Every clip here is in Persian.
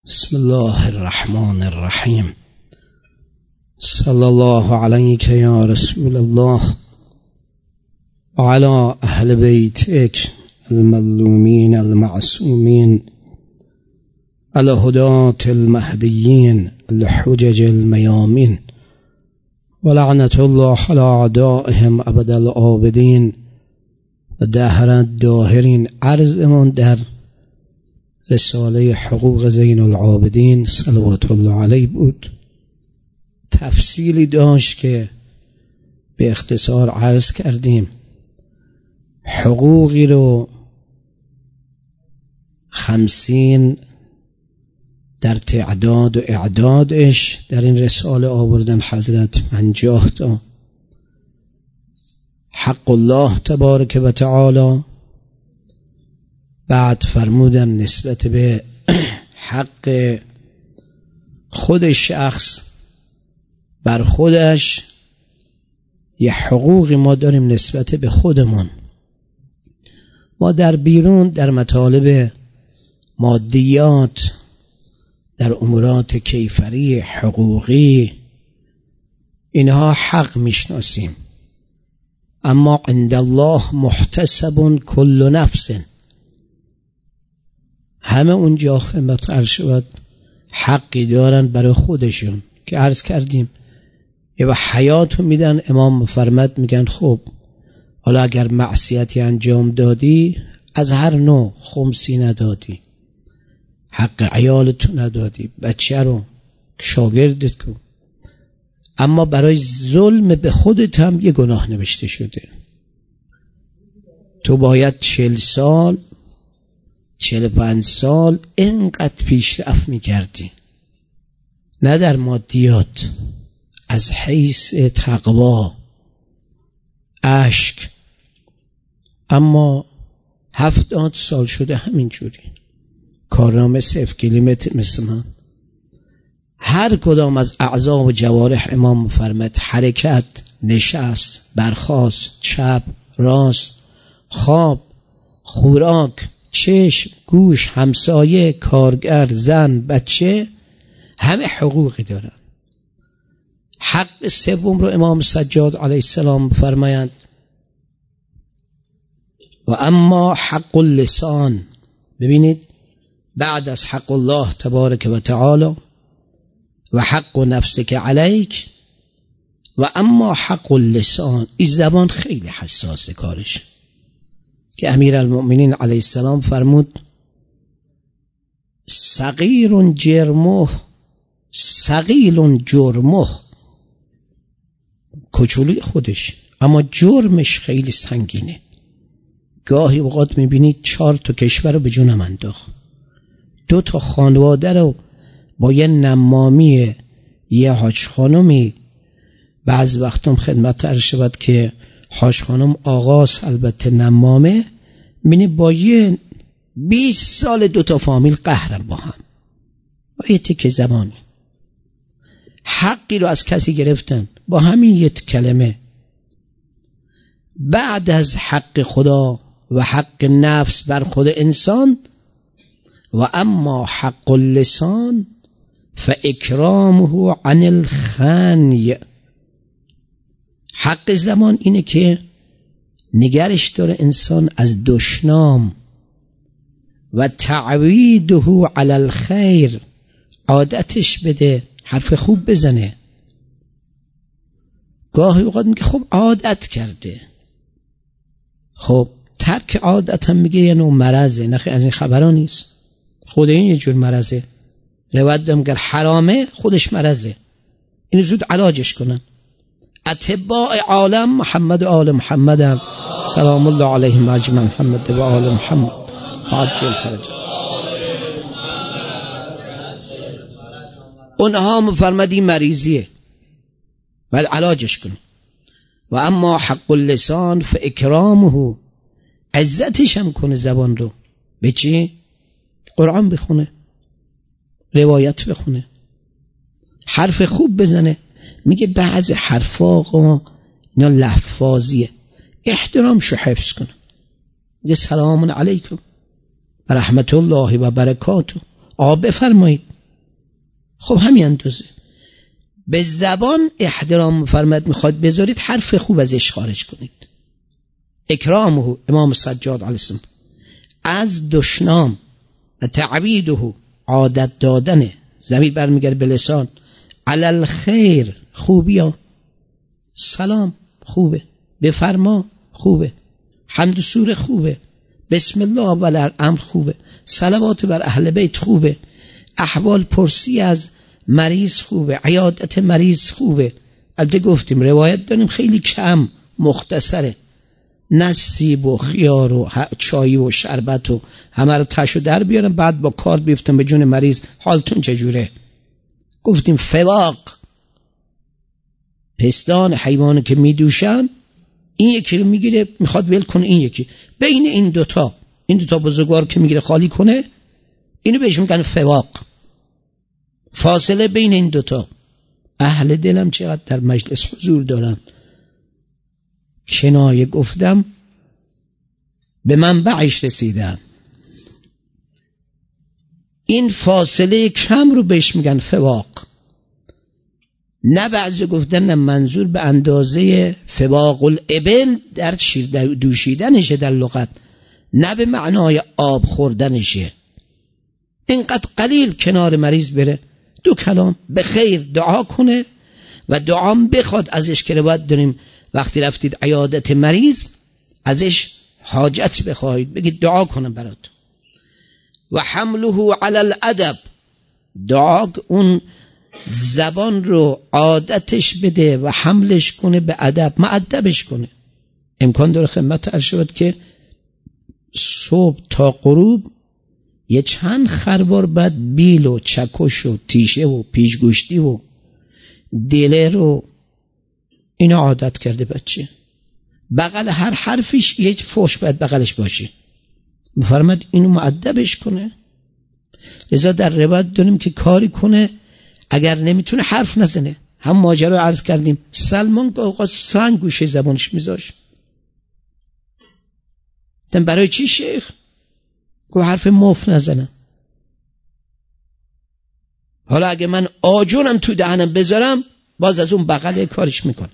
بسم الله الرحمن الرحیم. صلی الله علیک یا رسول الله و علی اهل بیتک المظلومین المعصومین الهداة المهدیین الحجج المیامین و لعنت الله علی اعدائهم ابد العابدین و دهر الداهرین. عرضمون در رساله حقوق زین العابدین صلوات الله علیه بود. تفصیلی داشت که به اختصار عرض کردیم. حقوقی رو 50 در تعداد و اعدادش در این رساله آوردن حضرت 50 تا. حق الله تبارک و تعالی، بعد فرمودن نسبت به حق خود شخص بر خودش یه حقوقی ما داریم نسبت به خودمون. ما در بیرون در مطالب مادیات، در امورات کیفری حقوقی، اینها حق میشناسیم، اما عند الله محتسب کل نفس. همه اونجا خدمت عرض شد حقی دارن برای خودشون که عرض کردیم یه و حیاتو میدن. امام فرمد میگن خب حالا اگر معصیتی انجام دادی از هر نوع، خمسی ندادی، حق عیالتو ندادی، بچه رو شاگردت کن، اما برای ظلم به خودت هم یه گناه نوشته شده. تو باید 40 سال 45 سال اینقدر پیشرفت میکردی، نه در مادیات، از حیث تقوا، اشک، اما 70 سال شده همینجوری، کارنامه 0 کیلومتر مثل من. هر کدام از اعضا و جوارح امام فرمد حرکت، نشست، برخاست، چپ، راست، خواب، خوراک، چشم، گوش، همسایه، کارگر، زن، بچه، همه حقوقی دارن. حق سوم رو امام سجاد علیه السلام فرمایند و اما حق اللسان. ببینید بعد از حق الله تبارک و تعالی و حق نفسک علیک و اما حق اللسان، این زبان خیلی حساس کارش، که امیرالمؤمنین علیه السلام فرمود صغیر جرمه ثقیل جرمه، کوچولی خودش اما جرمش خیلی سنگینه. گاهی اوقات میبینید 4 تا کشور رو به جونم انداخت، 2 تا خانواده رو با یه نمامی یه حاج خانمی، بعض وقتم خدمت عرض شود که حاج خانم آغاز البته نمامه، بینی با یه 20 سال 2 تا فامیل قهرم با هم، با یه تک زبانی حقی رو از کسی گرفتن با همین یه کلمه. بعد از حق خدا و حق نفس بر خود انسان و اما حق اللسان فاکرامه عن الخنی. حق زمان اینه که نگرش داره انسان از دشنام و تعویده علی الخیر، عادتش بده حرف خوب بزنه. گاهی اوقات میگه خب عادت کرده، خب ترک عادت هم میگه یه نوع مرضه. نخی از این خبران نیست، خود این یه جور مرضه. روایت دارم گر حرامه خودش مرضه، این زود علاجش کنن. اتباع عالم محمد و آل محمد سلام الله علیهم اجمعین، محمد و آل محمد عجل فرج. اونها مفرمدی مریضیه باید علاجش کنه. و اما حق اللسان فاکرامه، عزتش هم کنه زبان رو. به چی؟ قرآن بخونه، روایت بخونه، حرف خوب بزنه. میگه بعض حرفا اینا لفاظیه، احترامشو حفظ کنه. میگه سلام علیکم و رحمت الله و برکاته. بفرمایید خب همین اندازه. به زبان احترام فرمد میخواد بذارید، حرف خوب ازش خارج کنید. اکرامه، امام سجاد علیه السلام، از دشنام و تعبیده، عادت دادنه، ضمیر برمیگرده به لسان، علل خیر، خوبیا، سلام خوبه، بفرما خوبه، حمد و سوره خوبه، بسم الله والامر خوبه، صلوات بر اهل بیت خوبه، احوال پرسی از مریض خوبه، عیادت مریض خوبه. البته گفتیم روایت داریم خیلی کم مختصره، نسیب و خیار و چای و شربت و همه رو تشو در بیارم، بعد با کار بیفتم به جون مریض، حالتون چجوره؟ گفتیم فواق، پستان حیوانی که میدوشن، این یکی رو میگیره میخواد ول کنه، این یکی بین این دوتا بزرگوار که میگیره خالی کنه، اینو بهش میگن فواق. فاصله بین این دوتا. اهل دلم چقدر در مجلس حضور دارن، کنایه گفتم به منبعش رسیدن. این فاصله کم رو بهش میگن فواق. نه بعضی گفتن نه منظور به اندازه فواق الابل در شیر دوشیدنشه در لغت، نه به معنای آب خوردنشه. اینقدر قلیل کنار مریض بره، دو کلام به خیر دعا کنه و دعام بخواد ازش، که روایت داریم وقتی رفتید عیادت مریض ازش حاجت بخواهید، بگید دعا کنم برات. و حمله علی الادب، دعا اون زبان رو عادتش بده و حملش کنه به ادب، مؤدبش کنه. امکان داره خدمت عرض شود که صبح تا غروب یه چند خروار بعد بیل و چکش و تیشه و پیشگوشتی و دله رو اینو عادت کرده بچه. بغل هر حرفش یه فوش باید بغلش باشه، بفرماد اینو مؤدبش کنه. لذا در روایت داریم که کاری کنه اگر نمیتونه حرف نزنه. هم ماجرا رو عرض کردیم، سلمان که اوقات سنگ گوشه زبانش میذاش. دن برای چی شیخ؟ که حرف مف نزنم. حالا اگه من آجرم تو دهنم بذارم، باز از اون بغل کارش میکنه.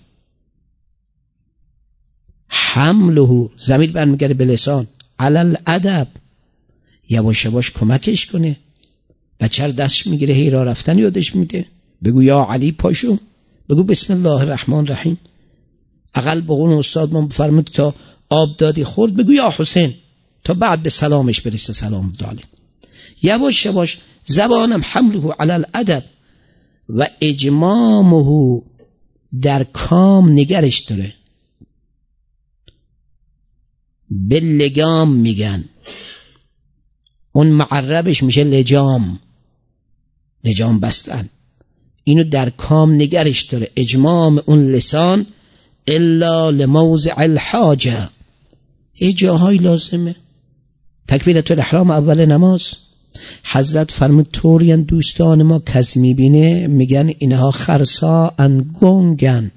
حمله، ضمیر برمیگرده به لسان، علل ادب، یواش یواش کمکش کنه. بچه رو دستش میگیره، هی راه رفتن یادش میده، بگو یا علی پاشو، بگو بسم الله الرحمن الرحیم. اقل بقول استاد من بفرمود تا آب دادی خورد، بگو یا حسین، تا بعد به سلامش برسه، سلام داله. یواش یواش زبانم حمله علی الادب و اجمامه، در کام نگرش داره. به لگام میگن، اون معربش میشه لجام، لجام بستن. اینو در کام نگرش داره. اجمام اون لسان الا لموضع الحاجه، یه جاهای لازمه. تکبیرت الاحرام اول نماز، حضرت فرمود طورین دوستان ما کسی میبینه میگن اینها خرسا گنگن،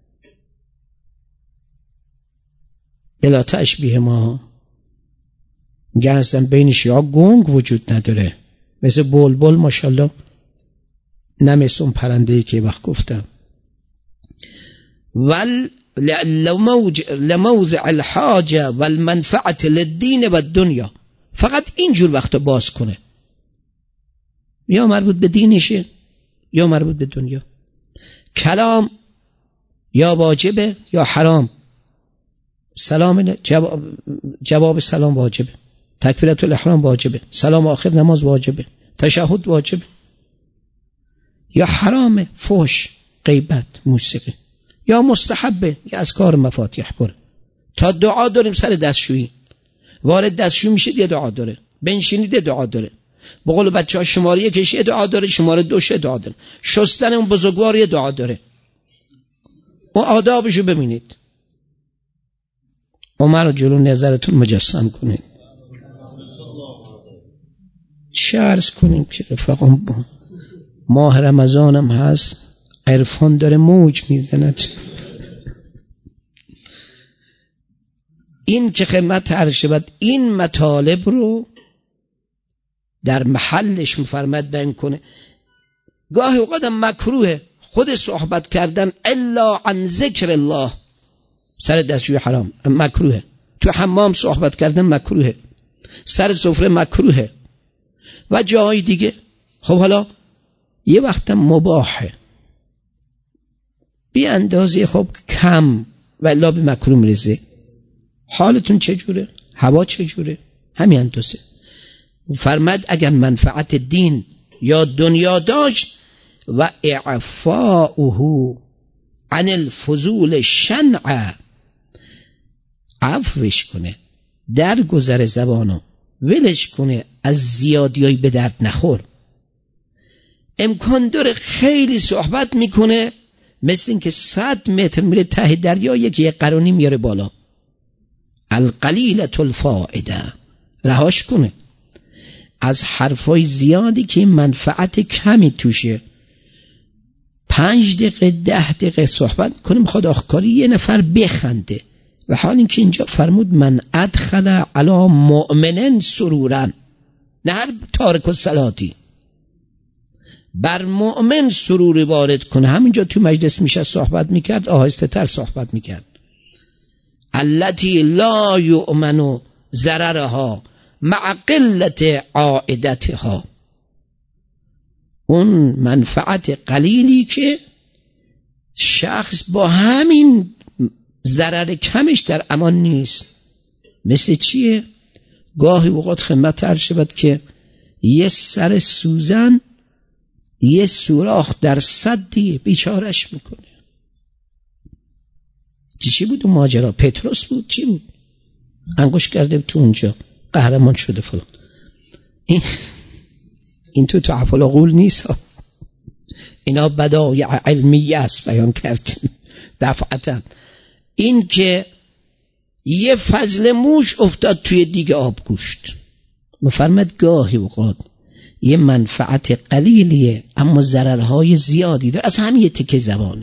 بلا تشبیه ما میگن اصلا بین شیعه گنگ وجود نداره، مثل بلبل ماشاءالله، نه مثل اون پرنده‌ای که وقت گفتم. لموضع الحاجه والمنفعه للدین و الدنیا، فقط اینجور وقت باز کنه، یا مربوط به دینشه یا مربوط به دنیا. کلام یا واجبه یا حرام. سلام جواب سلام واجبه، تکبیرت الاحرام واجبه، سلام آخر نماز واجبه، تشهد واجبه. یا حرامه، فحش، غیبت، موسیقی. یا مستحبه، یا از کار مفاتیح بره. تا دعا داریم سر دستشویی، وارد دستشویی میشید یه دعا داره، بنشینید دعا داره، به قول بچه‌ها شماره 1 یه دعا داره، شماره 2 دعا داره، شستن اون بزرگوار یه دعا داره. اون آدابشو ببینید. عمر رو جلو نظرتون مجسم کنید. چه عرض کنیم که رفقام، با ماه رمضانم هست، عرفان داره موج میزند. این که خدمت عرض شود، این مطالب رو در محلش مفرمد بیان کنه. گاهی اوقات مکروه خود صحبت کردن الا عن ذکر الله، سر دستشوی حرام مکروه، تو حمام صحبت کردن مکروه، سر سفره مکروه و جای دیگه. خب حالا یه وقت مباحه بی اندازه، خب کم و الا به مکروه میرسه. حالتون چجوره؟ هوا چجوره؟ همین اندازه. فرمد اگر منفعت دین یا دنیا داشت و اعفاؤه عن الفضول شنع، عفوش کنه، در گذر زبانو ولش کنه، از زیادیایی به درد نخور. امکان داره خیلی صحبت میکنه، مثل این که 100 متر میره ته دریا، یکی قرونی میاره بالا. القلیلة الفائده، رهاش کنه از حرفای زیادی که منفعت کمی توشه. 5 دقیقه 10 دقیقه صحبت کنیم، میخواد آخرکاری یه نفر بخنده. و حال این که اینجا فرمود من ادخل علی مؤمن سرورا، نه هر تارک الصلاتی، بر مؤمن سروری وارد کنه. همینجا تو مجلس میشه صحبت میکرد، آهسته تر صحبت میکرد. التی لا یؤمن ضررها مع قلت عائدتها، اون منفعت قلیلی که شخص با همین ضرر کمش در امان نیست. مثل چیه؟ گاهی اوقات خدمت عرض شود که یه سر سوزن یه سوراخ در سدی بیچارش میکنه. چی بود اون ماجرا؟ پتروس بود؟ چی بود؟ انگوش کرده تو اونجا قهرمان شده فلان. این تو تعفل قول نیست، اینا بدایع علمیه است بیان کردیم دفعتا. این که یه فضل موش افتاد توی دیگه آبگوشت. مفرمد گاهی اوقات یه منفعت قلیلیه اما ضررهای زیادی داره، از همین یه تکه زبانه.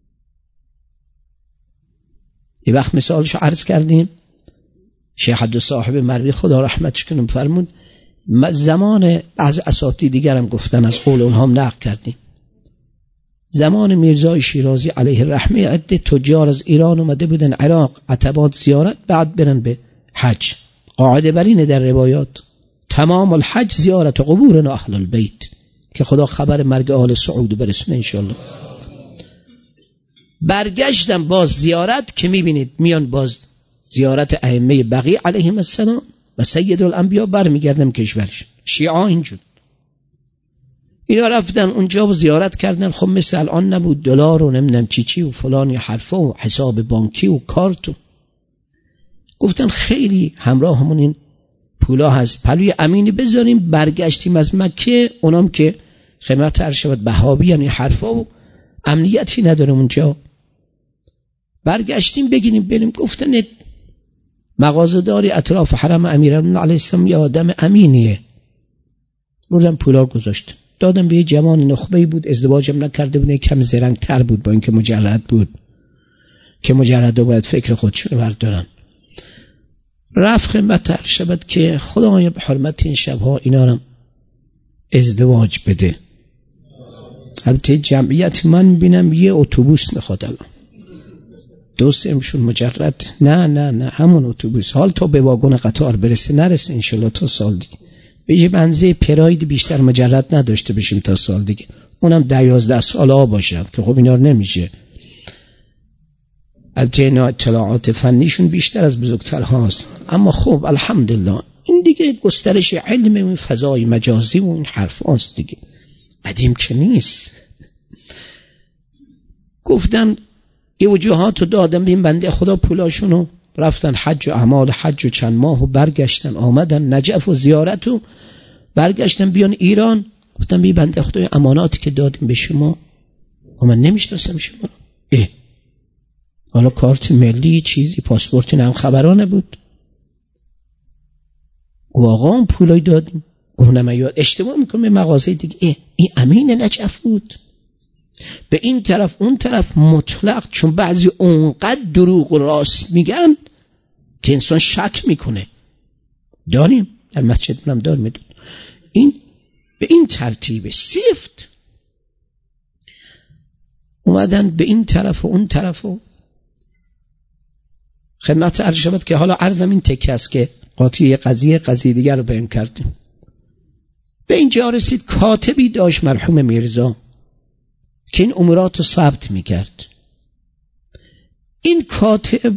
یه وقت مثالشو عرض کردیم، شیخ عبدالصاحب مروی خدا رحمتش کنه فرمود، زمان از اساتید دیگرم گفتن، از قول اونها هم نقل کردیم، زمان میرزای شیرازی علیه الرحمه عده تجار از ایران اومده بودن عراق عتبات زیارت، بعد برن به حج. قاعده برینه در روایات تمام الحج زیارت قبور اهل البیت، که خدا خبر مرگ آل سعود برسونه انشالله. برگشتن باز زیارت که میبینید میان باز زیارت ائمه بقیع علیهم السلام و سید الانبیا، برمیگردن کشورش. شیعه اینجور اینا رفتن اونجا و زیارت کردن. خب مثل الان نبود، دلار و نمیدونم چی و فلانی حرفا و حساب بانکی و کارت. گفتن خیلی همراهمون این پولا هست، پلوی امینی بذاریم. برگشتیم از مکه، اونام که خدمت عرض شود بهابی یعنی حرفا و امنیتی نداره اونجا، برگشتیم بگیریم بریم. گفتن مغازه‌داری اطراف حرم امیرالمومنین علیه السلام یه آدم امینیه. بردم پولا گذاشت، دادم به یه جوان نخبه‌ای بود، ازدواجم نکرده بود، کم زرنگ تر بود با اینکه مجرد بود، که مجرد باید فکر خودشون بردارن. رفت خدمت عرض شود که خدایا به حرمت این شبها اینا رو ازدواج بده. البته جمعیت من بینم یه اتوبوس میخواد الان، دو سمشون مجرد، نه همون اتوبوس، حال تا به واگن قطار برسه نرسه انشالله تا سال دیگه، به منزه پراید بیشتر مجرد نداشته بشیم تا سال دیگه، اونم 10-11 ساله ها باشد که خب اینا نمیشه. البته اینا اطلاعات فنیشون بیشتر از بزرگتر هاست، اما خب الحمدلله این دیگه گسترش علم و فضای مجازی و این حرف هاست دیگه، قدیم که نیست. گفتن یه وجوهاتو دادم به این بنده خدا، پولاشونو رفتن حج و اعمال حج و چند ماه و برگشتن، آمدن نجف و زیارت و برگشتن بیان ایران. گفتم بی بنده خدای اماناتی که دادیم به شما و من نمیشناسم شما، حالا کارت ملی چیزی پاسپورت نم خبرانه بود. گو آقا اون پولای دادیم. گو نمیاد اشتباه میکنم به مغازه دیگه، این امین نجف بود. به این طرف اون طرف مطلق، چون بعضی اونقدر دروغ و راست میگن که انسان شک میکنه. داریم در مسجد منم دار میدون. این به این ترتیب سفت اومدن به این طرف و اون طرف و خدمت عرض شود که حالا عرضم این تکه است که قاطی قضیه دیگر رو بیان کردیم. به اینجا رسید کاتبی داشت مرحوم میرزا که این امورات رو ثبت میکرد. این کاتب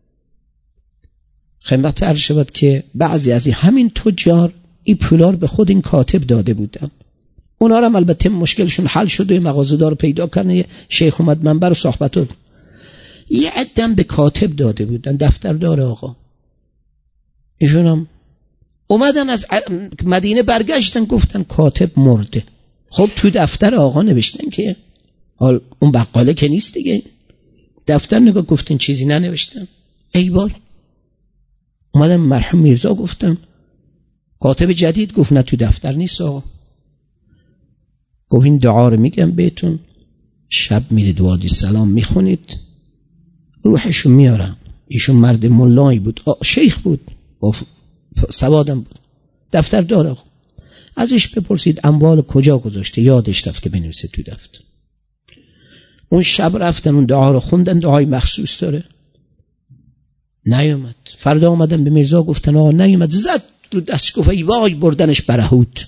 خدمت عرض شود که بعضی از همین تجار این پولار به خود این کاتب داده بودن. اونا هم البته مشکلشون حل شد و مغازه‌دار پیدا کردن، شیخ اومد منبر و صحبت. یه عدم به کاتب داده بودن، دفتردار آقا. ایشون هم اومدن از مدینه برگشتن گفتن کاتب مرده. خب تو دفتر آقا نوشتن که حال اون بقاله که نیست دیگه، دفتر نگاه گفتن چیزی ننوشتن. ای وای. اومدن مرحوم میرزا گفتن کاتب جدید، گفت نه تو دفتر نیست آقا. گفت این دعا رو میگم بهتون، شب میرید وادی سلام میخونید روحشو میارم. ایشون مرد ملایی بود، شیخ بود، سوادم بود، دفتر داره. ازش بپرسید اموال کجا گذاشته، یادش رفته بنویسه تو دفتر. اون شب رفتن اون دعا رو خوندن، دعای مخصوص داره. نیومد. فردا اومدن به میرزا گفتن آقا نیومد. زد رو دست گفت ای وای، بردنش برهوت.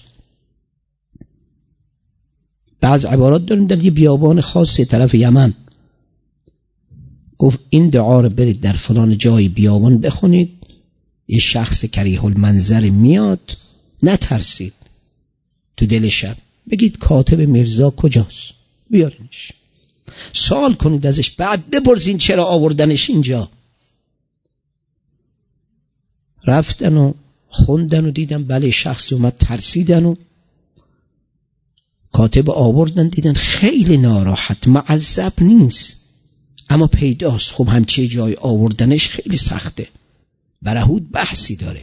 بعض عبارات دارن در یه بیابان خاصی طرف یمن. گفت این دعا رو برید در فلان جای بیابان بخونید، یه شخص کریه المنظر میاد، نترسید. تو دل شب بگید کاتب میرزا کجاست، بیارینش، سوال کنید ازش، بعد بپرسین چرا آوردنش اینجا. رفتن و خوندن و دیدن بله شخصی اومد، ترسیدن و کاتب آوردن، دیدن خیلی ناراحت، معذب نیست اما پیداست. خب همچه جای آوردنش خیلی سخته، برهود بحثی داره.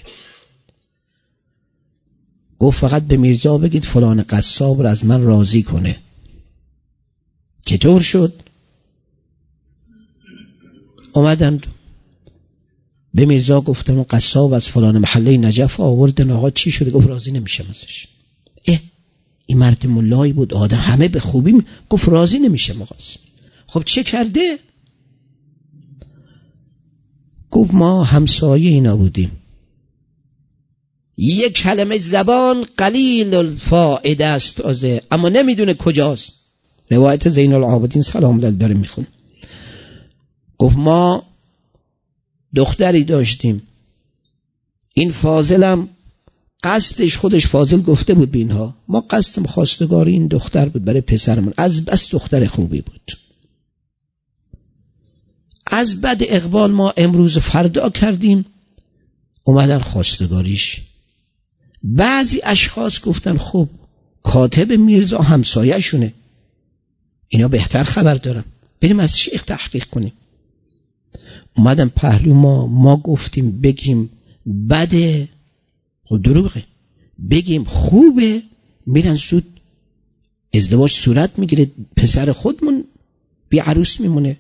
گفت فقط به میرزا بگید فلان قصاب رو از من راضی کنه. چطور شد؟ اومدن به میرزا گفتن قصاب از فلان محله نجف آوردن، آقا چی شده؟ گفت راضی نمیشم ازش. این مرد ملایی بود، آدم همه به خوبی گفت راضی نمیشم آقا. خب چه کرده؟ گفت ما همسایه اینا بودیم، یک کلمه زبان قلیل الفائده است تازه، اما نمیدونه کجاست. روایت زین العابدین سلام الله داره میخونه. گفت ما دختری داشتیم، این فاضلم قصدش، خودش فاضل گفته بود به اینها، ما قصدم خواستگاری این دختر بود برای پسرمون، از بس دختر خوبی بود. از بعد اقبال ما امروز فردا کردیم، اومدن خواستگاریش. بعضی اشخاص گفتن خب کاتب میرزا همسایه شونه، اینا بهتر خبر دارن، بریم از شیخ تحقیق کنیم. اومدن پهلو ما گفتیم بگیم بده، خب دروغه، بگیم خوبه، میرن زود ازدواج صورت میگیره، پسر خودمون بی عروس میمونه.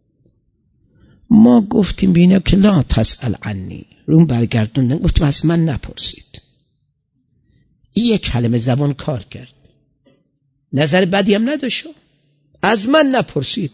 ما گفتیم بینه که لا تسأل عنی، روم برگردوندن، گفتیم از من نپرسید. این یک کلمه زبان کار کرد، نظر بدی هم نداشت، از من نپرسید.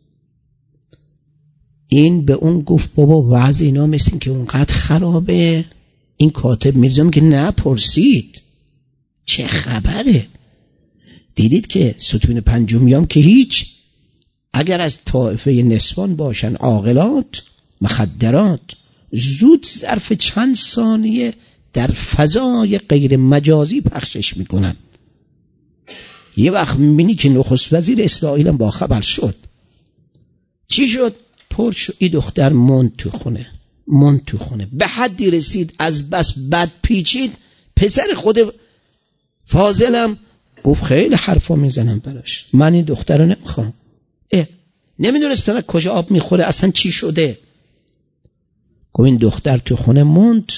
این به اون گفت بابا وضع اینا مثل که اونقدر خرابه. این کاتب میرزا میگه نپرسید، چه خبره؟ دیدید که ستون پنجمیام که هیچ، اگر از طائفه نسوان باشن عاقلات مخدرات، زود ظرف چند ثانیه در فضای غیر مجازی پخشش میکنن. یه وقت میبینی که نخست وزیر اسرائیل هم با خبر شد. چی شد؟ پرش این دختر موند تو خونه، به حدی رسید از بس بد پیچید. پسر خود فاضلم گفت خیلی حرفا میزنم براش، من این دختر رو نمیخوام. نمیدونستن کجا آب میخوره، اصلا چی شده. گفت این دختر تو خونه موند،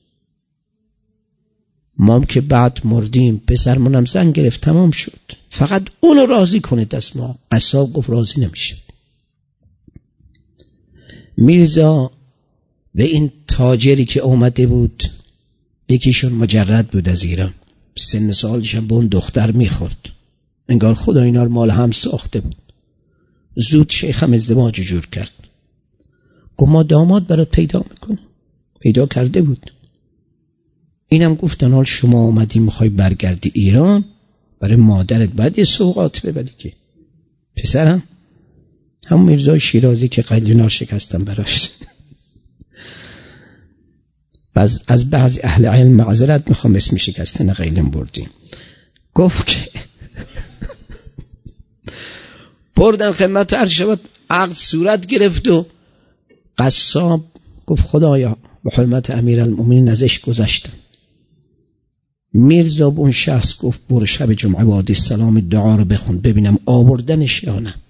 مام که بعد مردیم، پسرمونم زن گرفت، تمام شد، فقط اونو راضی کنید از ما. قصاب گفت راضی نمیشه. میرزا به این تاجری که اومده بود، یکیشون مجرد بود از ایران، سن سالش هم به اون دختر میخورد، انگار خدا اینا رو مال هم ساخته بود. زود شیخم ازدواج جور کرد. گفت ما داماد برات پیدا میکنیم. پیدا کرده بود. اینم گفتن حال شما اومدی میخوای برگردی ایران، برای مادرت باید یه سوغات ببری که پسرم همون میرزای شیرازی که قلیونار شکستم براش. از بعضی اهل علم معذرت میخوام اسم شکستن قیلم بردیم. گفت که بردن خدمت عرشبت، عقد صورت گرفت و قصاب گفت خدایا به حرمت امیرالمومنین ازش گذشتم. میرزا به اون شخص گفت برو شب جمعه با علیه السلام دعا رو بخون ببینم آوردنش یا نه.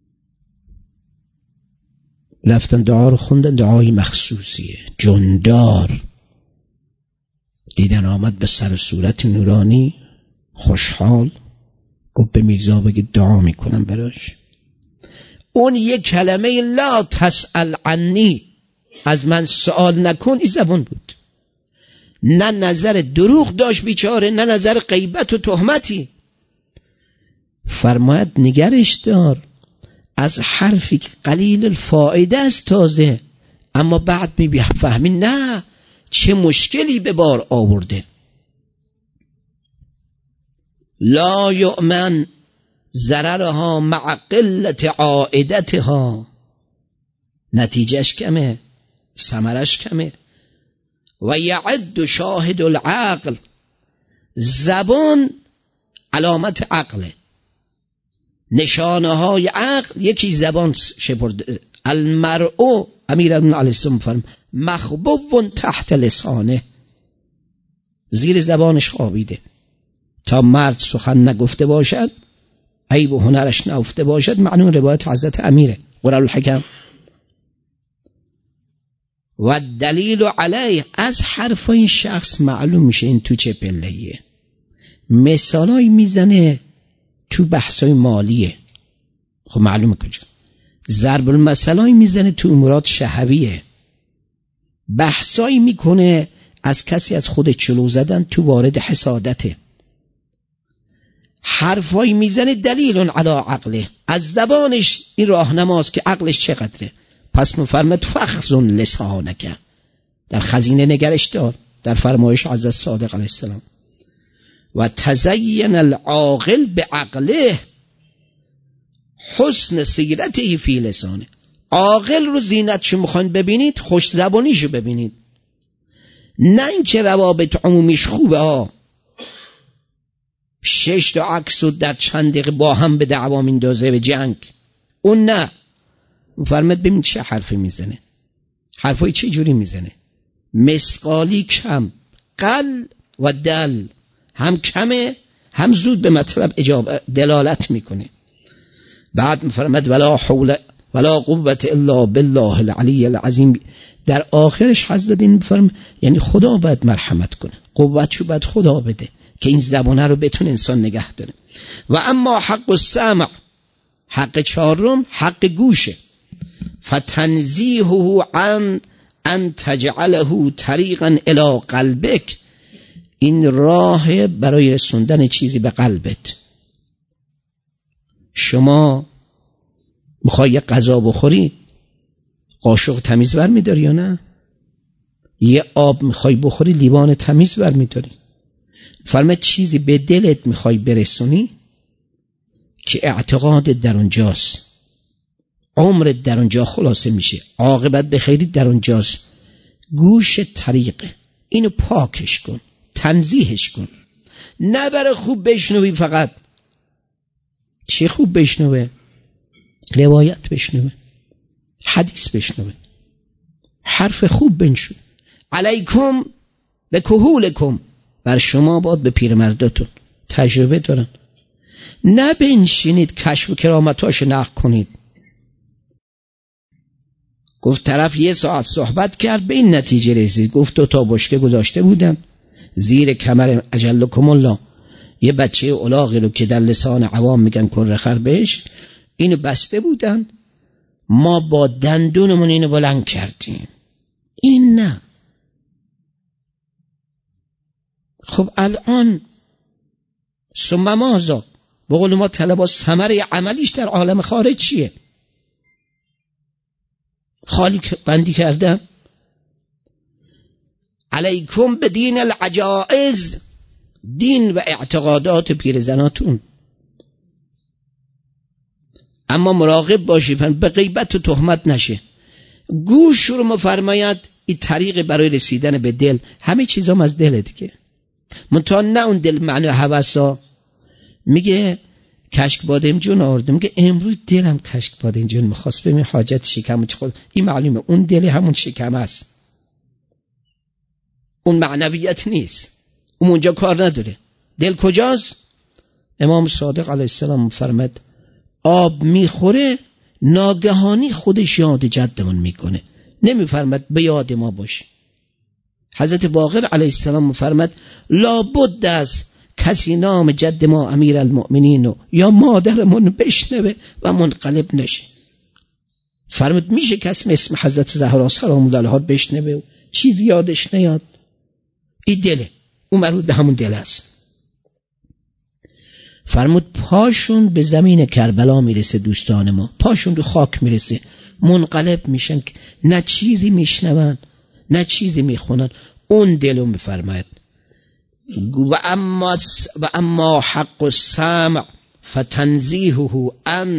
رفتن دعا رو خوندن، دعای مخصوصیه جندار. دیدن آمد به سر صورت نورانی خوشحال، گفت به میرزا بگید دعا میکنم براش. اون یک کلمه لا تسأل عنی، از من سوال نکن، این زبان بود. نه نظر دروغ داشت بیچاره، نه نظر غیبت و تهمتی. فرماید نگرش دار از حرفی که قلیل الفایده است تازه، اما بعد میفهمی نه چه مشکلی به بار آورده. لا یؤمن ضررها مع قلت عائدتها، نتیجهش کمه، ثمرش کمه. و یعد شاهد العقل، زبان علامت عقله، نشانه های عقل یکی زبان شپرده. المرء امیرالمومنین علیه السلام فرم مخبوب تحت لسانه، زیر زبانش خوابیده. تا مرد سخن نگفته باشد، عیب و هنرش نهفته باشد. معنون روایت حضرت امیره قرالحکم. و دلیل علیه، از حرف این شخص معلوم میشه این تو چه پلهیه. مثالای میزنه تو بحثای مالیه، خب معلومه کجا. ضرب المثلای میزنه تو امورات شهویه. بحثایی میکنه از کسی از خود چلو زدن تو وارد حسادته. حرفایی میزنه دلیل علی عقله، از زبانش این راهنماست که عقلش چقدره. پس مفرمت فخزن لسانک، در خزینه نگرش دار، در فرمایش حضرت صادق علیه السلام. و تزین العاقل به عقله حسن سیرته فی لسانه. عاقل رو زینتشو میخواین ببینید، خوش زبانیشو ببینید، نه اینکه روابط عمومیش خوبه ها، 6 تا عکس رو در چند دقیقه با هم به دعوا میندازه به جنگ، اون نه. فرمت ببین چه حرفی میزنه، حرفای چه جوری میزنه، مسقالی کم، قل و دل، هم کمه هم زود به مطلب دلالت میکنه. بعد فرمت ولا حول ولا قوت الا بالله العلی العظیم. در آخرش حضرت این فرم یعنی خدا باید مرحمت کنه، قوتشو باید خدا بده که این زبانه رو بتونه انسان نگه داره. و اما حق السمع، حق چهارم حق گوشه. فتنزیهه عن ان تجعله طریقا الی قلبک، این راه برای رسوندن چیزی به قلبت. شما میخوای یه غذا بخوری، قاشق تمیز بر میداری یا نه؟ یه آب میخوای بخوری، لیوان تمیز بر میداری. فرمت چیزی به دلت میخوای برسونی که اعتقادت در اونجاست، عمرت در اونجا خلاصه میشه، عاقبت به خیری در اونجاست. گوش طریقه، اینو پاکش کن، تنزیهش کن، نه برای خوب بشنوی فقط. چی خوب بشنوه؟ روایت بشنوه، حدیث بشنوه، حرف خوب بنشون. علیکم به کهولکم، بر شما باد به پیرمرداتون، تجربه دارن. نه بنشینید کشف و کرامتاش نقل کنید. گفت طرف 1 ساعت صحبت کرد، به این نتیجه رسید. گفت 2 تا بشکه گذاشته بودم زیر کمر اجلکم الله، یه بچه الاغی رو که در لسان عوام میگن کره خر بهش، اینو بسته بودن، ما با دندونمون اینو بلند کردیم. این نه. خب الان ثم ماذا؟ به قول ما طلبا ثمره عملیش در عالم خارج چیه؟ خالی بندی کردم. علیکم به دین العجائز، دین و اعتقادات پیرزناتون. اما مراقب باشید به غیبت و تهمت نشه. گوش رو مفرماید این طریق برای رسیدن به دل. همه چیزام از دل دیگه، منتها نه اون دل معنی هوسا. میگه کشک بادمجون آورده، میگه امروز دلم کشک بادمجون میخواست، ببین حاجت شکم خود. این معلومه اون دل همون شکم است، اون معنویت نیست، اون اونجا کار نداره. دل کجاست؟ امام صادق علیه السلام فرمود آب میخوره ناگهانی خودش یاد جدمون میکنه، نمیفرمد به یاد ما باشه. حضرت باقر علیه السلام فرمود لابد است کسی نام جد ما امیر المؤمنین یا مادرمون بشنوه و منقلب نشه. فرمود میشه کسی اسم حضرت زهرا سلام الله علیها بشنوه چیزی یادش نیاد؟ این دله، اون مربوط به همون دل است. فرمود پاشون به زمین کربلا میرسه، دوستان ما پاشون رو خاک میرسه، منقلب میشن، نه چیزی میشنون نه چیزی میخونن. اون دلو میفرماید و اما حق السمع فتنزیهه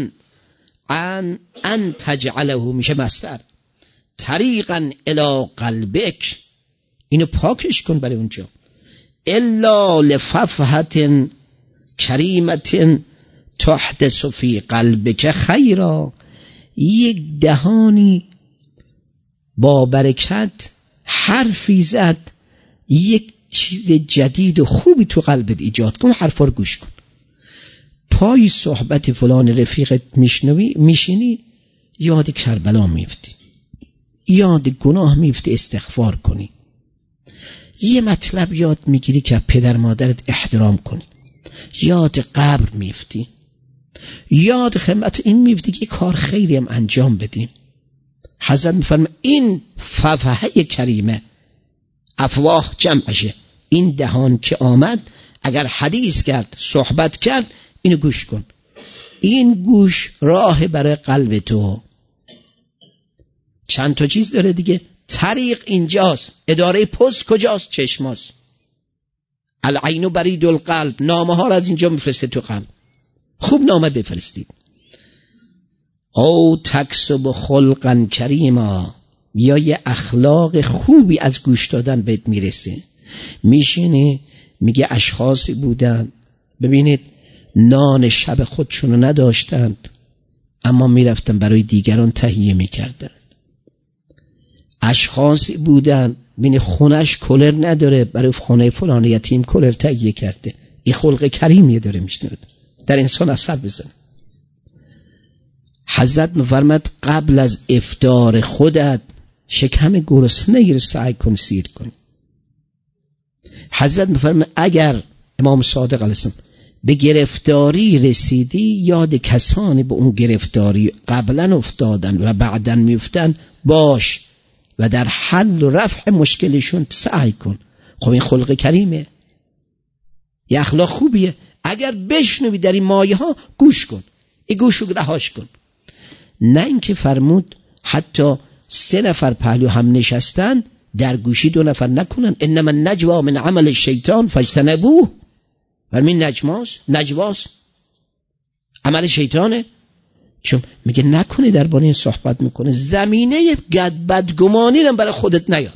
ان تجعله، میشه مصدر، طریقا الی قلبک، اینو پاکش کن برای اونجا. الا لففهة کریمة تحدث فی قلبک خیرا، یک دهانی با برکت حرفی زد، یک چیز جدید و خوبی تو قلبت ایجاد کن، حرفا رو گوش کن. پای صحبت فلان رفیقت میشینی یاد کربلا میفتی، یاد گناه میفتی، استغفار کنی. یه مطلب یاد میگیری که پدر مادرت احترام کنی، یاد قبر میفتی، یاد خدمت این میفتی که کار خیری هم انجام بدیم. حضرت میفرمه این ففهه کریمه، افواه جمعشه، این دهان که آمد اگر حدیث کرد صحبت کرد اینو گوش کن. این گوش راه برای قلب تو. چند تا چیز داره دیگه. طریق اینجاست، اداره پست کجاست؟ چشماست. العین برید القلب، نامه ها را از اینجا میفرسته تو قلب. خوب نامه بفرستید. او تکسب خلقا کریما، یا یه اخلاق خوبی از گوش دادن بهت میرسه. میشینه میگه اشخاصی بودن، ببینید نان شب خودشونو نداشتند اما میرفتن برای دیگران تهیه میکردن. اشخاصی بودن ببینید خونش کولر نداره، برای خونه فلان یتیم کولر تهیه کرده. این خلق کریمیه داره میشنود، در انسان اثر بزنه. حضرت مفرمد قبل از افطار خودت شکم گرسنه رو سعی کن سیر کن. حضرت مفرمد اگر امام صادق علیه السلام به گرفتاری رسیدی، یاد کسانی به اون گرفتاری قبلا افتادن و بعدن میفتن باش و در حل و رفع مشکلشون سعی کن. خب این خلق کریمه، یه اخلاق خوبیه. اگر بشنوی در این مایه ها گوش کن، این گوش رو رهاش کن. نه اینکه فرمود حتی 3 نفر پهلو هم نشستن در گوشی 2 نفر نکنن. انما النجوا من عمل الشیطان فاجتنبوه. فرمین نجواست عمل شیطانه، چون میگه نکنه درباره این صحبت میکنه. زمینه بدگمانی رو برای خودت نیار.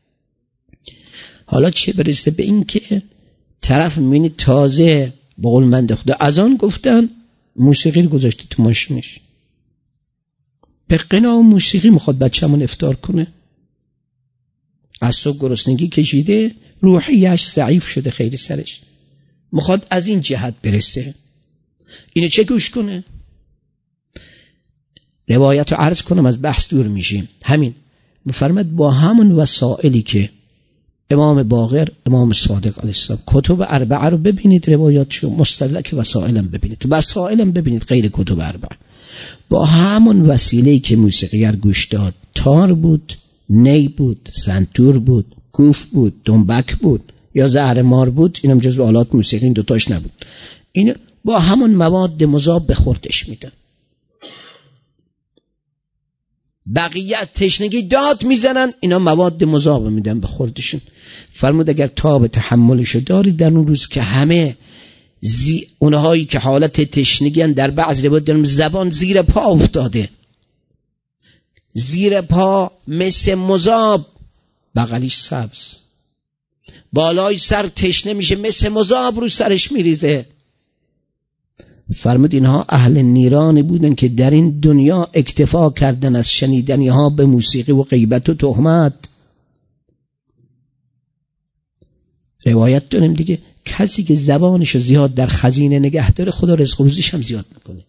حالا چه برسه به این که طرف میبینی تازه به قول من خدا اذان گفتن موسیقی رو گذاشته تو ماشینش، به قنا و موسیقی میخواد بچه‌مون افطار کنه. از صبح گرسنگی کشیده، روحیش ضعیف شده خیلی سرش، میخواد از این جهت برسه. اینو چه گوش کنه؟ روایت رو عرض کنم از بحث دور میشیم. همین مفرمد با همون وسائلی که امام باقر، امام صادق علیه السلام، کتب اربعه رو ببینید، روایاتشو، مستدرک وسائلم ببینید، وسائلم ببینید غیر کتب اربعه. با همون وسیله‌ای که موسیقی‌گر گوش داد، تار بود، نی بود، سنتور بود، کوف بود، دنبک بود یا زهر مار بود، اینم جزو آلات موسیقی، این دوتاش نبود. این با همون مواد مذاب به خوردش میدن. بقیه تشنگی داد میزنن، اینا مواد مذاب میدن به خوردشون. فرمود اگر تاب تحملشو داری در اون روز که همه اونهایی که حالت تشنگی در بعض روایات دارن زبان زیر پا افتاده، زیر پا مثل مذاب، بغلیش سبز، بالای سر تشنه میشه مثل مذاب رو سرش میریزه. فرمود اینها اهل نیرانی بودن که در این دنیا اکتفا کردن از شنیدنی ها به موسیقی و غیبت و تهمت. روایت داریم دیگه کسی که زبانشو زیاد در خزینه نگه داره خدا رزق و روزیش هم زیاد میکنه.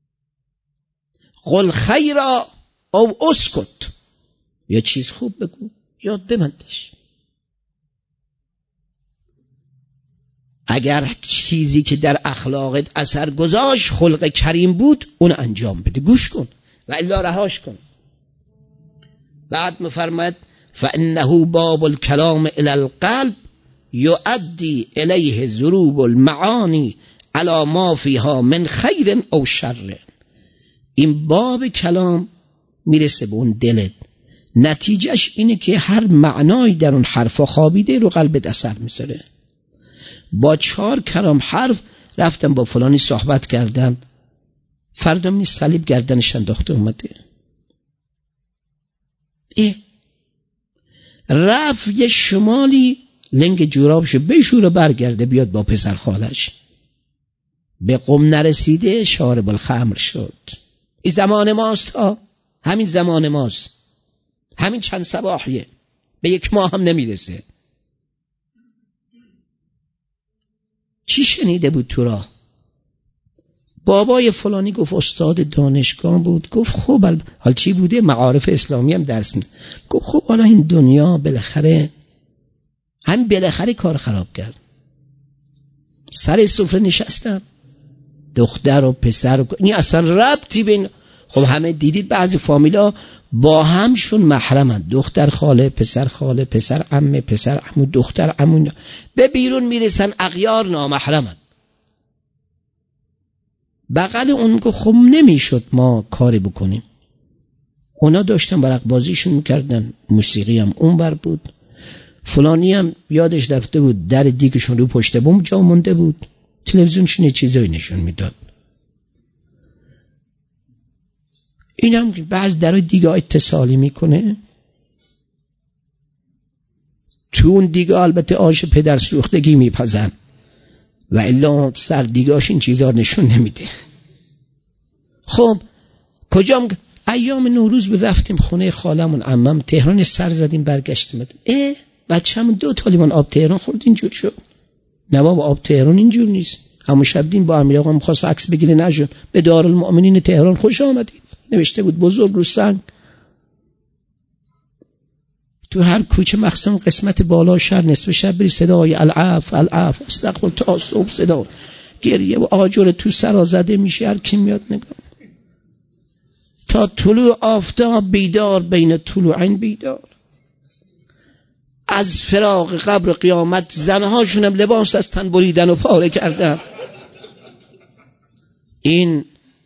قل خیرا او اسکت، یا چیز خوب بگو یا ببندش. اگر چیزی که در اخلاقت اثر گذاشت خلق کریم بود اون انجام بده، گوش کن و الا رهاش کن. بعد میفرماید فانه باب الكلام الى القلب یؤدی الیه ضروب المعانی علی ما فیها من خیر او شر. این باب کلام میرسه به اون دلت، نتیجهش اینه که هر معنایی در اون حرفا خوابیده رو قلبت اثر میذاره. با 4 کلام حرف رفتم با فلانی صحبت کردم، فردا می صلیب گردنش انداخته اومده. رفت یه شمالی لنگ جورابشو بشوره برگرده بیاد با پسر خالش، به قم نرسیده شارب الخمر شد. این زمان ماست ها، همین زمان ماست، همین چند صباحیه، به 1 ماه هم نمیرسه. چی شنیده بود تو راه؟ بابای فلانی گفت استاد دانشگاه بود. گفت خب حال چی بوده؟ معارف اسلامی هم درس میده. گفت خب حالا این دنیا بالاخره هم بالاخره کار خراب کرد. سر سفره نشستم، دختر و پسر و این اصلا ربطی بین، خب همه دیدید بعضی فامیلا با همشون محرمن، دختر خاله، پسر خاله، پسر عمه، پسر عمو، دختر عمو، به بیرون میرسن اغیار نامحرمن. بغل اون گفت خب نمیشد ما کاری بکنیم. اونا داشتن برق بازیشون میکردن، موسیقی هم اون بر بود، فلانی هم یادش رفته بود در دیگشون رو پشت بوم جا مونده بود، تلویزیونشون یه چیزایی نشون میداد. این هم بعض در دیگه اتصالی میکنه، تو اون دیگه البته آش پدر سوختگی میپزن و الا سر دیگاش این چیزا نشون نمیده. خب کجام ایام نوروز رفتیم خونه خالمون عمم تهران، سر زدیم برگشتیم. بچه‌مون 2 تا لیوان آب تهران خورد اینجور شد. نه بابا آب تهران اینجور نیست. همون شب دین با امیر آقا می‌خواست عکس بگیره نشد، به دارالمؤمنین تهران خوش آمدید نوشته بود بزرگ رو سنگ. تو هر کوچه مخصوصا قسمت بالا شهر نصف شب بری صدای العف العف استغفر تا صبح صدا گریه و آجر تو سرا زده میشه. هر کی میاد نگاه تا طلوع آفتاب بیدار، بین طلوعین بیدار. از فراق قبر قیامت زنهاشون هم لباس از تن بریدن و پاره کردن. این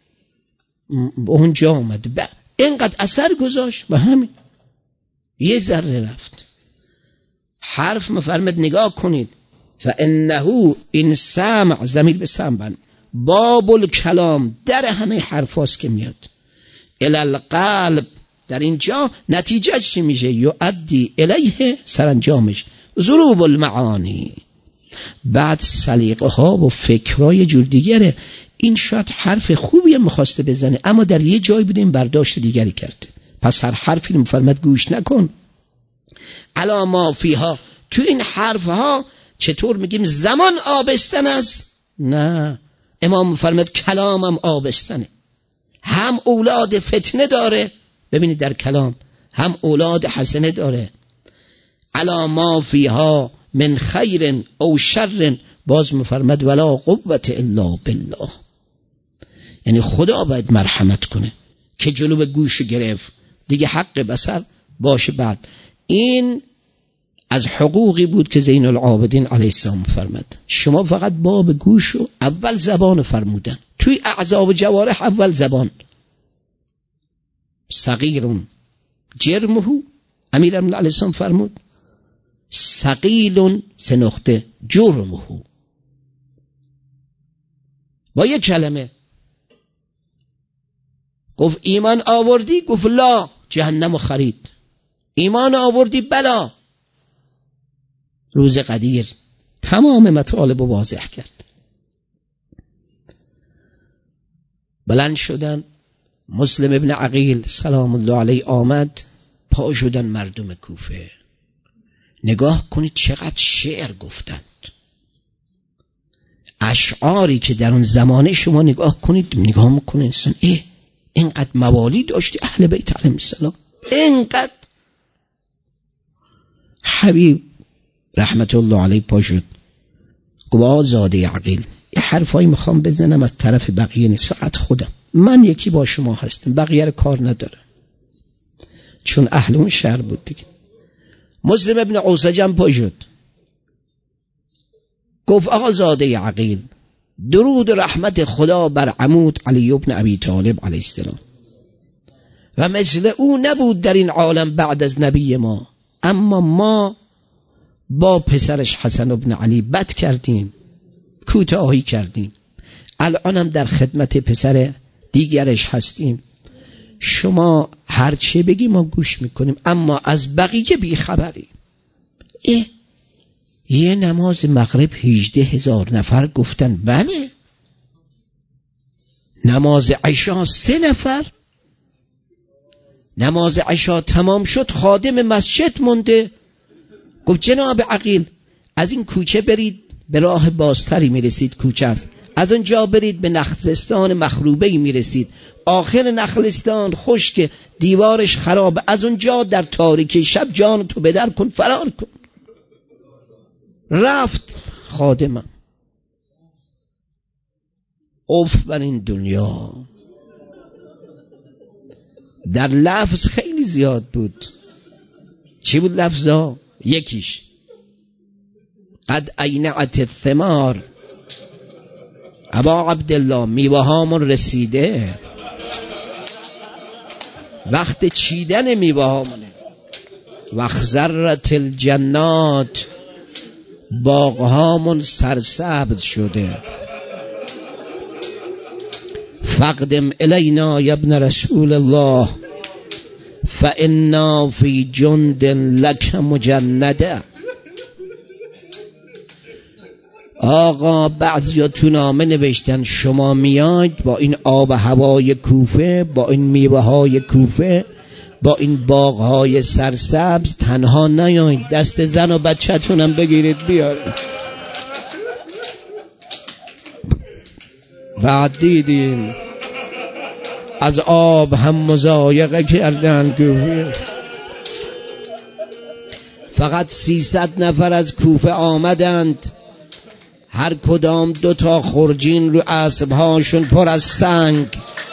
اونجا آمد اینقدر اثر گذاشت و همین یه ذره رفت. حرف مفرمد نگاه کنید فانه این سمع ضمیر به سمع باب الکلام، در همه حرف هاست که میاد الی القلب. در اینجا نتیجه چی میشه؟ یؤدی الیه، سرانجامش ضروب المعانی. بعد سلیقه ها و فکرهای جور دیگره. این شاید حرف خوبی هم میخواسته بزنه اما در یه جای بوده این برداشت دیگری کرده. پس هر حرفی مفرمد گوش نکن. علا ما فیها، تو این حرف ها چطور میگیم زمان آبستن است؟ نه، امام مفرمد کلامم آبستنه. هم اولاد فتنه داره، ببینید در کلام هم اولاد حسنه داره. علا ما فیها من خیر او شر، باز مفرمد ولا قوت الا بالله. یعنی خدا باید مرحمت کنه که جلو گوش گرفت دیگه حق بصر باشه. بعد این از حقوقی بود که زین العابدین علیه السلام فرمود شما فقط باب گوش و اول زبان فرمودن، توی اعضا و جوارح اول زبان. صغیرون جرمه، امیرالمومنین علیه السلام فرمود ثقیل سنخته جرمه. با یک کلمه گفت ایمان آوردی؟ گفت لا، جهنم خرید. ایمان آوردی؟ بلا. روز قدیر تمام مطالب رو واضح کرد. بلند شدن، مسلم ابن عقیل سلام الله علیه آمد، پا شدن مردم کوفه. نگاه کنید چقدر شعر گفتند، اشعاری که در اون زمانه شما نگاه کنید، نگاه میکنه انسان اینقدر موالی داشتی اهل بیت علیهم السلام، اینقدر. حبیب رحمت الله علیه پا شد، گفت آزاده عقیل، یه حرفایی میخوام بزنم از طرف بقیه نیست، فقط خودم، من یکی با شما هستم، بقیه رو کار نداره، چون اهل اون شهر بود دیگه. مسلم ابن عوسجم پا شد، گفت آزاده عقیل، درود و رحمت خدا بر عمود علی ابن ابی طالب علیه السلام، و مثل او نبود در این عالم بعد از نبی ما، اما ما با پسرش حسن ابن علی بد کردیم، کوتاهی کردیم، الانم در خدمت پسر دیگرش هستیم. شما هر چه بگی ما گوش میکنیم، اما از بقیه بیخبری. یه نماز مغرب 18,000 نفر گفتن بله، نماز عشا 3 نفر. نماز عشا تمام شد، خادم مسجد مونده، گفت جناب عقیل از این کوچه برید، به راه بازتری میرسید، کوچه است، از اونجا برید به نخلستان مخروبه‌ای میرسید، آخر نخلستان خشک، دیوارش خراب، از اونجا در تاریکی شب جان تو بدر کن، فرار کن. رفت خادمم. اوف بر این دنیا. در لفظ خیلی زیاد بود. چی بود لفظا؟ یکیش قد اینعت الثمار، ابا عبدالله میوه هامون رسیده، وقت چیدن میوه هامونه. وخزرت الجنات، باغ هامون سرسبز شده. فقدم الینا یا ابن رسول الله، فانا فی جند لک مجنده. آقا بعضی تو نامه نوشتن شما میاید با این آب و هوای کوفه، با این میوه های کوفه، با این باغ های سرسبز تنها نیاید، دست زن و بچه‌تونم بگیرید بیارید. بعد دیدیم از آب هم مضایقه کردن کوفه. فقط 300 نفر از کوفه آمدند، هر کدام 2 خرجین رو اسبهاشون پر از سنگ.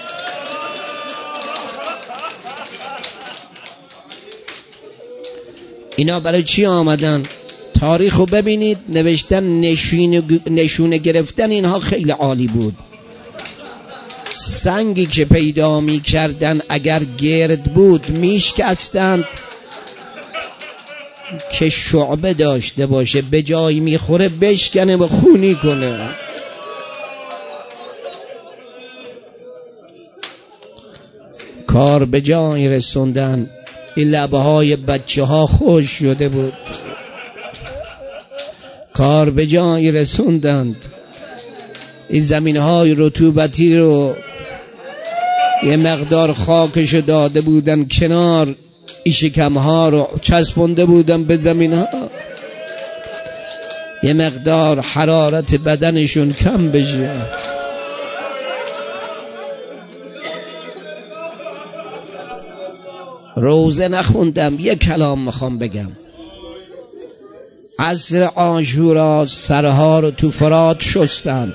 اینا برای چی آمدن؟ تاریخو ببینید، نوشتن نشونه گرفتن اینها خیلی عالی بود. سنگی که پیدا می کردن اگر گرد بود میشکستند که شعبه داشته باشه، به جایی میخوره بشکنه و خونی کنه. کار به جایی رسوندن، این لبه های بچه ها خوش شده بود. کار به جایی رسوندند، این زمین های رطوبتی رو یه مقدار خاکش داده بودن کنار، این شکم ها رو چسبونده بودن به زمین ها، یه مقدار حرارت بدنشون کم بشه. روزه نخوندم، یه کلام میخوام بگم. عصر عاشورا سرها رو تو فرات شستند،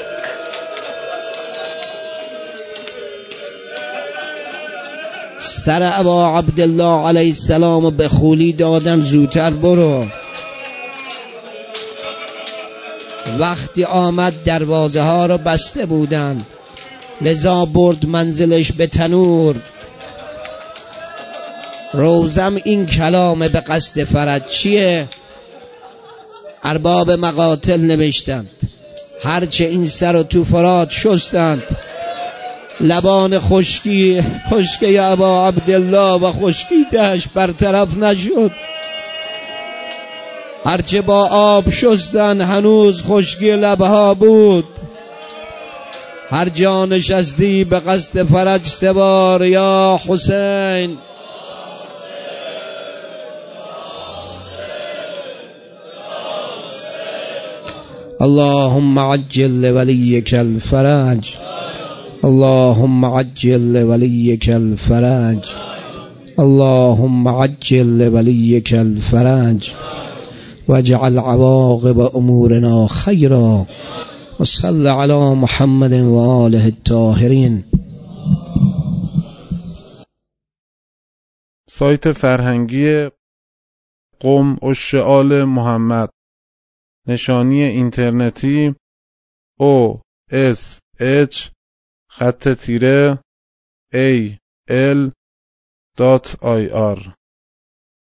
سر ابا عبدالله علیه السلام به خولی دادن زودتر برو. وقتی آمد دروازه ها رو بسته بودن، لذا برد منزلش به تنور. روزم این کلام به قصد فرج چیه؟ ارباب مقاتل نوشتند هرچه این سر و تو فرات شستند، لبان خشکی ابا عبدالله و خشکی دهش برطرف نشد. هرچه با آب شستند هنوز خشکی لبها بود. هر جا نشستی به قصد فرج سوار یا حسین. اللهم عجل لوليك الفرج، اللهم عجل لوليك الفرج، اللهم عجل لوليك الفرج واجعل عواقب امورنا خيرا وصل على محمد و آله الطاهرین. سایت فرهنگی قم اشعال محمد، نشانی اینترنتی osh_al.ir